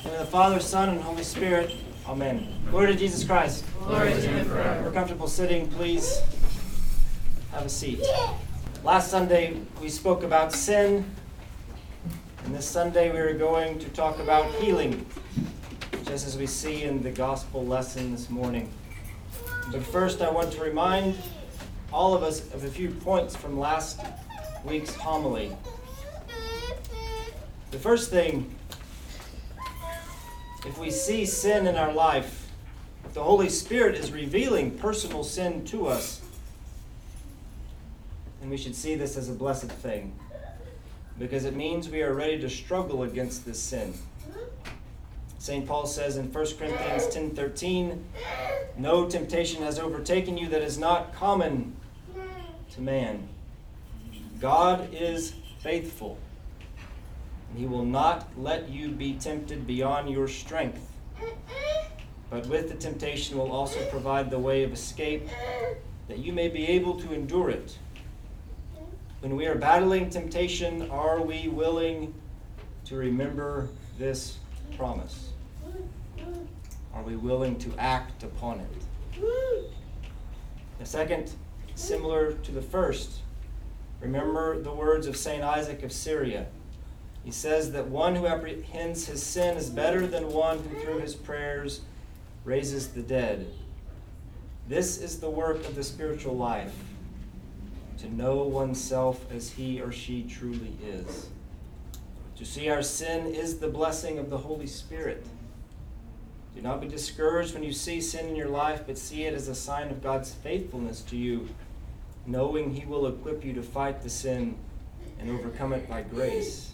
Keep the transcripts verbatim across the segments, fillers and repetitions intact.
In the Father, Son, and Holy Spirit. Amen. Glory to Jesus Christ. Glory to him forever. We're comfortable sitting, please have a seat. Last Sunday we spoke about sin, and this Sunday we are going to talk about healing, just as we see in the gospel lesson this morning. But first I want to remind all of us of a few points from last week's homily. The first thing, if we see sin in our life, if the Holy Spirit is revealing personal sin to us, then we should see this as a blessed thing, because it means we are ready to struggle against this sin. Saint Paul says in First Corinthians ten thirteen, "No temptation has overtaken you that is not common to man. God is faithful, and he will not let you be tempted beyond your strength. But with the temptation will also provide the way of escape, that you may be able to endure it." When we are battling temptation, are we willing to remember this promise? Are we willing to act upon it? The second, similar to the first, remember the words of Saint Isaac of Syria. He says that one who apprehends his sin is better than one who through his prayers raises the dead. This is the work of the spiritual life, to know oneself as he or she truly is. To see our sin is the blessing of the Holy Spirit. Do not be discouraged when you see sin in your life, but see it as a sign of God's faithfulness to you, knowing he will equip you to fight the sin and overcome it by grace.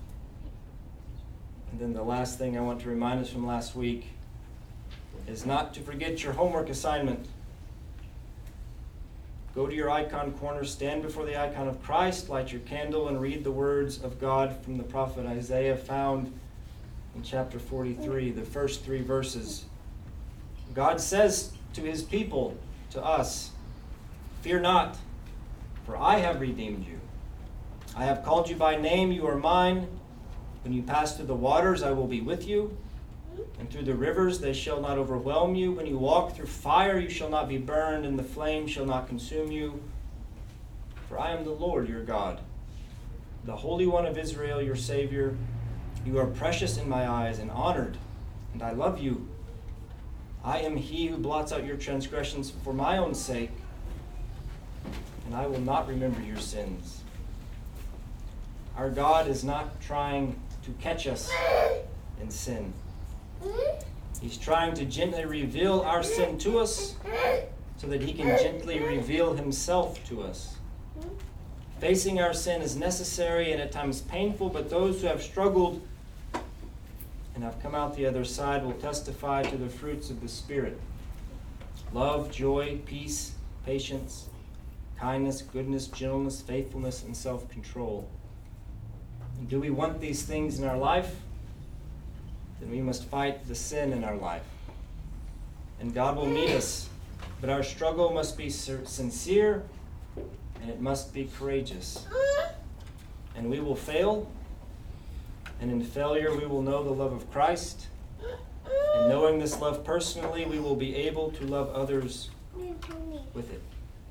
And then the last thing I want to remind us from last week is not to forget your homework assignment. Go to your icon corner, stand before the icon of Christ, light your candle, and read the words of God from the prophet Isaiah found in chapter forty-three, the first three verses. God says to his people, to us, "Fear not, for I have redeemed you. I have called you by name, you are mine. When you pass through the waters, I will be with you, and through the rivers they shall not overwhelm you. When you walk through fire, you shall not be burned, and the flame shall not consume you. For I am the Lord your God, the Holy One of Israel, your Savior. You are precious in my eyes and honored, and I love you. I am he who blots out your transgressions for my own sake, and I will not remember your sins." Our God is not trying to catch us in sin. He's trying to gently reveal our sin to us so that he can gently reveal himself to us. Facing our sin is necessary and at times painful, but those who have struggled and have come out the other side will testify to the fruits of the Spirit: love, joy, peace, patience, kindness, goodness, gentleness, faithfulness, and self-control. And do we want these things in our life? Then we must fight the sin in our life. And God will meet us, but our struggle must be sincere and it must be courageous. And we will fail, and in failure we will know the love of Christ. And knowing this love personally, we will be able to love others with it.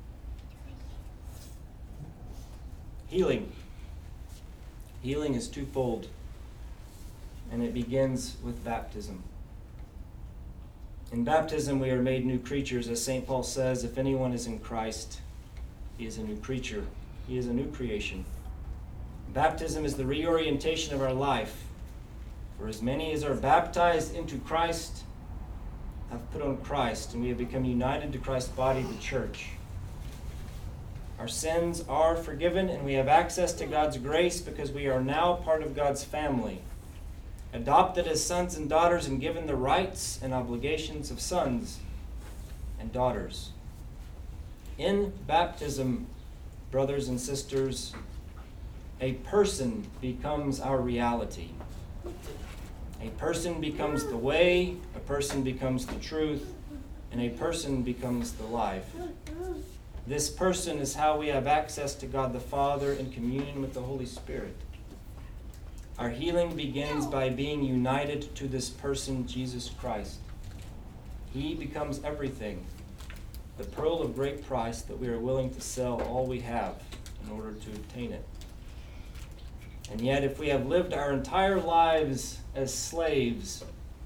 Healing. Healing is twofold, and it begins with baptism. In baptism, we are made new creatures. As Saint Paul says, if anyone is in Christ, he is a new creature. He is a new creation. Baptism is the reorientation of our life. For as many as are baptized into Christ have put on Christ, and we have become united to Christ's body, the church. Our sins are forgiven, and we have access to God's grace because we are now part of God's family, adopted as sons and daughters and given the rights and obligations of sons and daughters. In baptism, brothers and sisters, a person becomes our reality. A person becomes the way, a person becomes the truth, and a person becomes the life. This person is how we have access to God the Father in communion with the Holy Spirit. Our healing begins by being united to this person, Jesus Christ. He becomes everything, the pearl of great price that we are willing to sell all we have in order to obtain it. And yet, if we have lived our entire lives as slaves,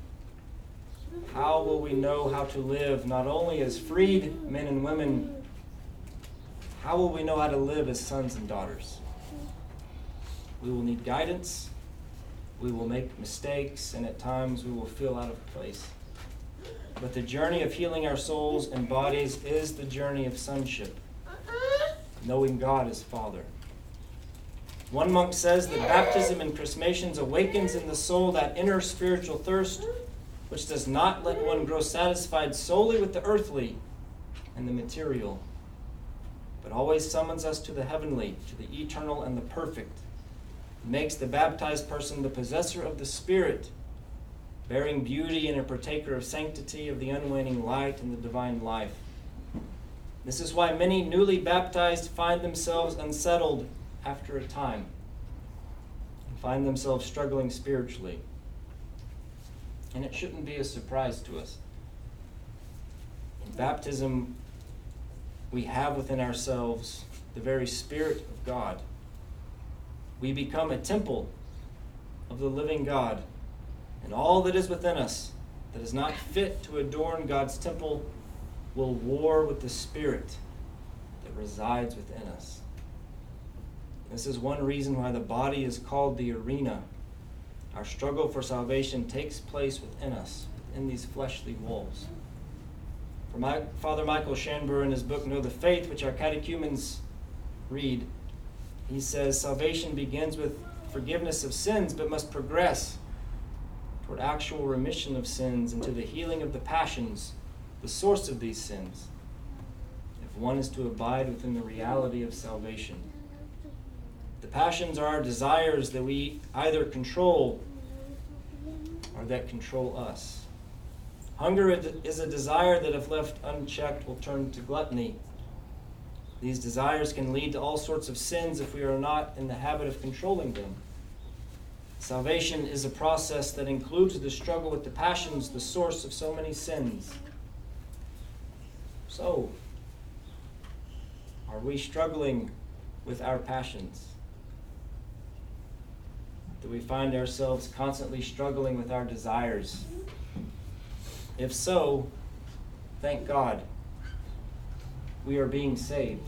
how will we know how to live not only as freed men and women, how will we know how to live as sons and daughters? We will need guidance, we will make mistakes, and at times we will feel out of place. But the journey of healing our souls and bodies is the journey of sonship, knowing God as Father. One monk says that baptism and chrismations awakens in the soul that inner spiritual thirst, which does not let one grow satisfied solely with the earthly and the material, but always summons us to the heavenly, to the eternal and the perfect. It makes the baptized person the possessor of the Spirit, bearing beauty and a partaker of sanctity, of the unwaning light and the divine life. This is why many newly baptized find themselves unsettled after a time and find themselves struggling spiritually. And it shouldn't be a surprise to us. In baptism, we have within ourselves the very Spirit of God. We become a temple of the living God, and all that is within us that is not fit to adorn God's temple will war with the Spirit that resides within us. This is one reason why the body is called the arena. Our struggle for salvation takes place within us, within these fleshly walls. For my, Father Michael Shanbur, in his book, Know the Faith, which our catechumens read, he says, salvation begins with forgiveness of sins, but must progress toward actual remission of sins and to the healing of the passions, the source of these sins, if one is to abide within the reality of salvation. The passions are our desires that we either control or that control us. Hunger is a desire that, if left unchecked, will turn to gluttony. These desires can lead to all sorts of sins if we are not in the habit of controlling them. Salvation is a process that includes the struggle with the passions, the source of so many sins. So, are we struggling with our passions? Do we find ourselves constantly struggling with our desires? If so, thank God, we are being saved.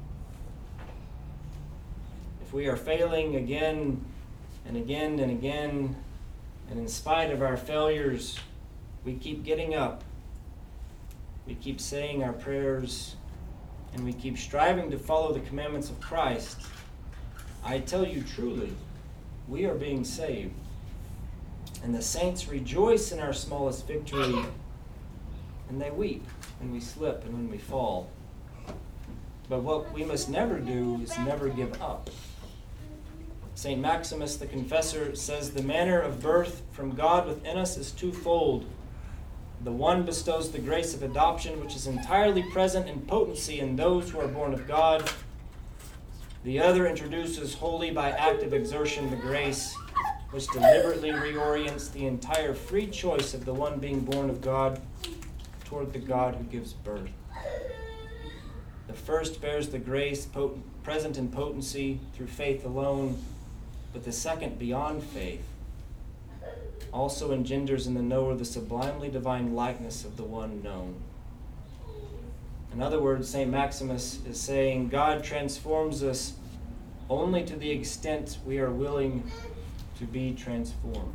If we are failing again and again and again, and in spite of our failures, we keep getting up, we keep saying our prayers, and we keep striving to follow the commandments of Christ, I tell you truly, we are being saved. And the saints rejoice in our smallest victory, and they weep when we slip and when we fall. But what we must never do is never give up. Saint Maximus the Confessor says the manner of birth from God within us is twofold. The one bestows the grace of adoption, which is entirely present in potency in those who are born of God. The other introduces wholly by active exertion the grace which deliberately reorients the entire free choice of the one being born of God toward the God who gives birth. The first bears the grace potent, present in potency through faith alone, but the second, beyond faith, also engenders in the knower the sublimely divine likeness of the one known. In other words, Saint Maximus is saying God transforms us only to the extent we are willing to be transformed.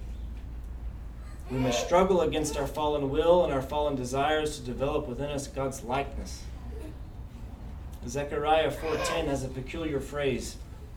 We must struggle against our fallen will and our fallen desires to develop within us God's likeness. Zechariah four ten has a peculiar phrase.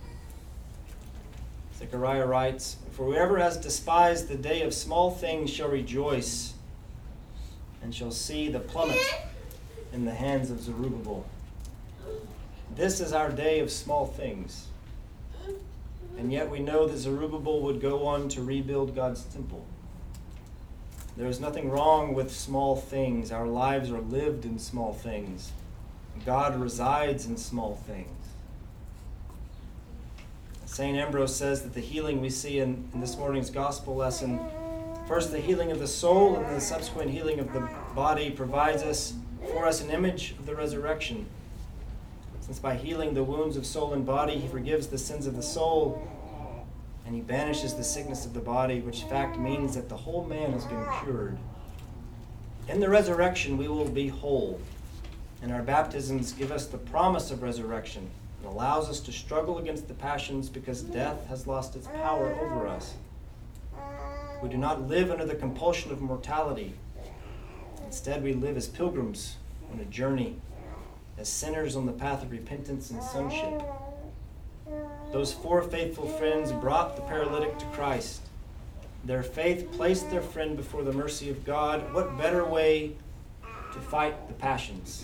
Zechariah writes, "For whoever has despised the day of small things shall rejoice, and shall see the plummet in the hands of Zerubbabel." This is our day of small things. And yet we know that Zerubbabel would go on to rebuild God's temple. There is nothing wrong with small things. Our lives are lived in small things. God resides in small things. Saint Ambrose says that the healing we see in, in this morning's gospel lesson, first the healing of the soul and then the subsequent healing of the body, provides us for us an image of the resurrection. Since by healing the wounds of soul and body, he forgives the sins of the soul, and he banishes the sickness of the body, which in fact means that the whole man has been cured. In the resurrection, we will be whole, and our baptisms give us the promise of resurrection and allows us to struggle against the passions because death has lost its power over us. We do not live under the compulsion of mortality. Instead, we live as pilgrims on a journey, as sinners on the path of repentance and sonship. Those four faithful friends brought the paralytic to Christ. Their faith placed their friend before the mercy of God. What better way to fight the passions?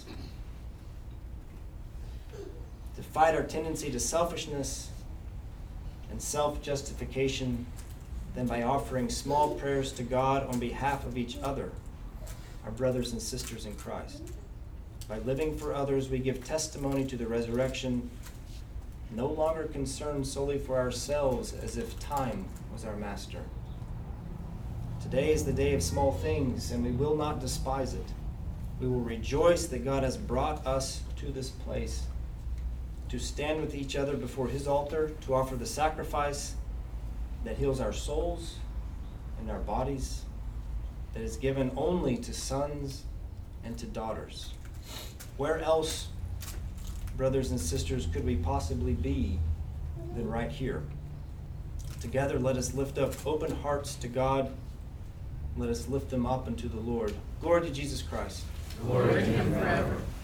To fight our tendency to selfishness and self-justification than by offering small prayers to God on behalf of each other, our brothers and sisters in Christ. By living for others, we give testimony to the resurrection, no longer concerned solely for ourselves as if time was our master. Today is the day of small things, and we will not despise it. We will rejoice that God has brought us to this place, to stand with each other before his altar, to offer the sacrifice that heals our souls and our bodies, that is given only to sons and to daughters. Where else, brothers and sisters, could we possibly be than right here? Together, let us lift up open hearts to God. Let us lift them up unto the Lord. Glory to Jesus Christ. Glory to him forever.